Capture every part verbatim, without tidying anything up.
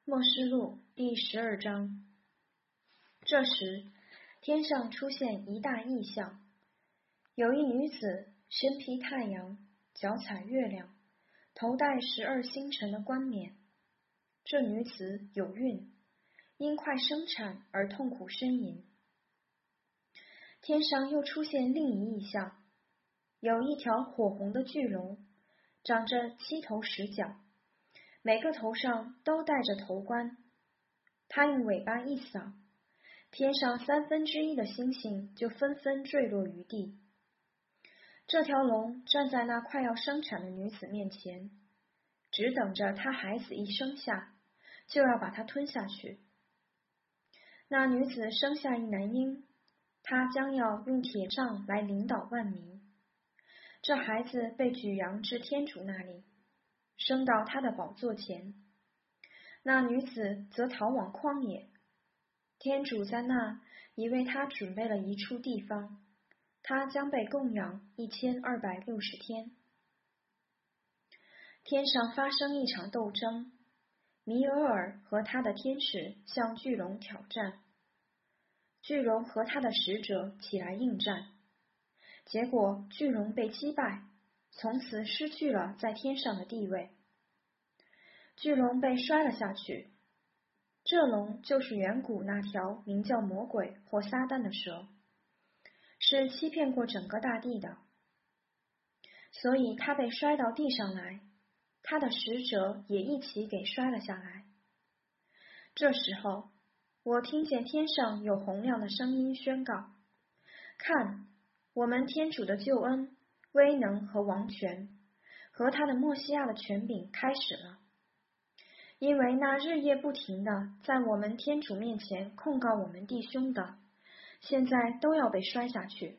默示录第十二章。这时，天上出现一大异象，有一女子身披太阳，脚踩月亮，头戴十二星辰的冠冕。这女子有孕，因快生产而痛苦呻吟。天上又出现另一异象，有一条火红的巨龙，长着七头十角，每个头上都戴着头冠。它用尾巴一扫，天上三分之一的星星就纷纷坠落于地。这条龙站在那快要生产的女子面前，只等着她孩子一生下，就要把它吞下去。那女子生下一男婴，她将要用铁杖来领导万民。这孩子被举扬至天主那里，升到他的宝座前。那女子则逃往旷野，天主在那已为她准备了一处地方，她将被供养一千二百六十天。天上发生一场斗争，弥俄尔和他的天使向巨龙挑战，巨龙和他的使者起来应战，结果巨龙被击败，从此失去了在天上的地位。巨龙被摔了下去，这龙就是远古那条名叫魔鬼或撒旦的蛇，是欺骗过整个大地的，所以他被摔到地上来，他的使者也一起给摔了下来。这时候，我听见天上有洪亮的声音宣告：看，我们天主的救恩、威能和王权，和他的默西亚的权柄开始了。因为那日夜不停的在我们天主面前控告我们弟兄的，现在都要被摔下去。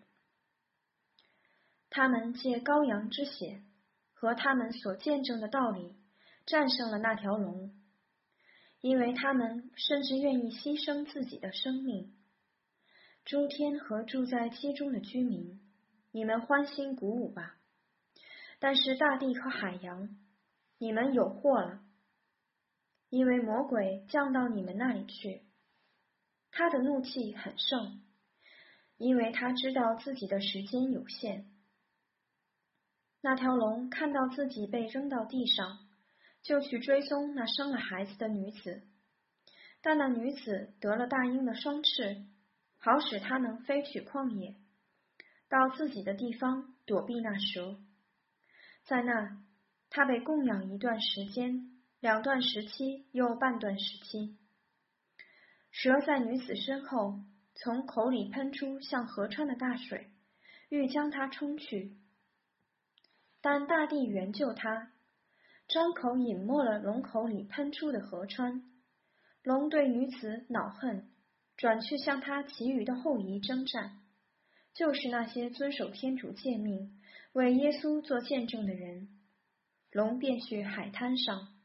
他们借羔羊之血和他们所见证的道理，战胜了那条龙，因为他们甚至愿意牺牲自己的生命。诸天和住在其中的居民，你们欢欣鼓舞吧！但是大地和海洋，你们有祸了，因为魔鬼降到你们那里去，他的怒气很盛，因为他知道自己的时间有限。那条龙看到自己被扔到地上，就去追踪那生了孩子的女子，但那女子得了大鹰的双翅，好使她能飞去旷野，到自己的地方躲避那蛇。在那，她被供养一段时间，两段时期又半段时期。蛇在女子身后，从口里喷出像河川的大水，欲将她冲去。但大地援救她，张口饮没了龙口里喷出的河川。龙对女子恼恨，转去向她其余的后裔征战，就是那些遵守天主诫命、为耶稣做见证的人。龙便去海滩上，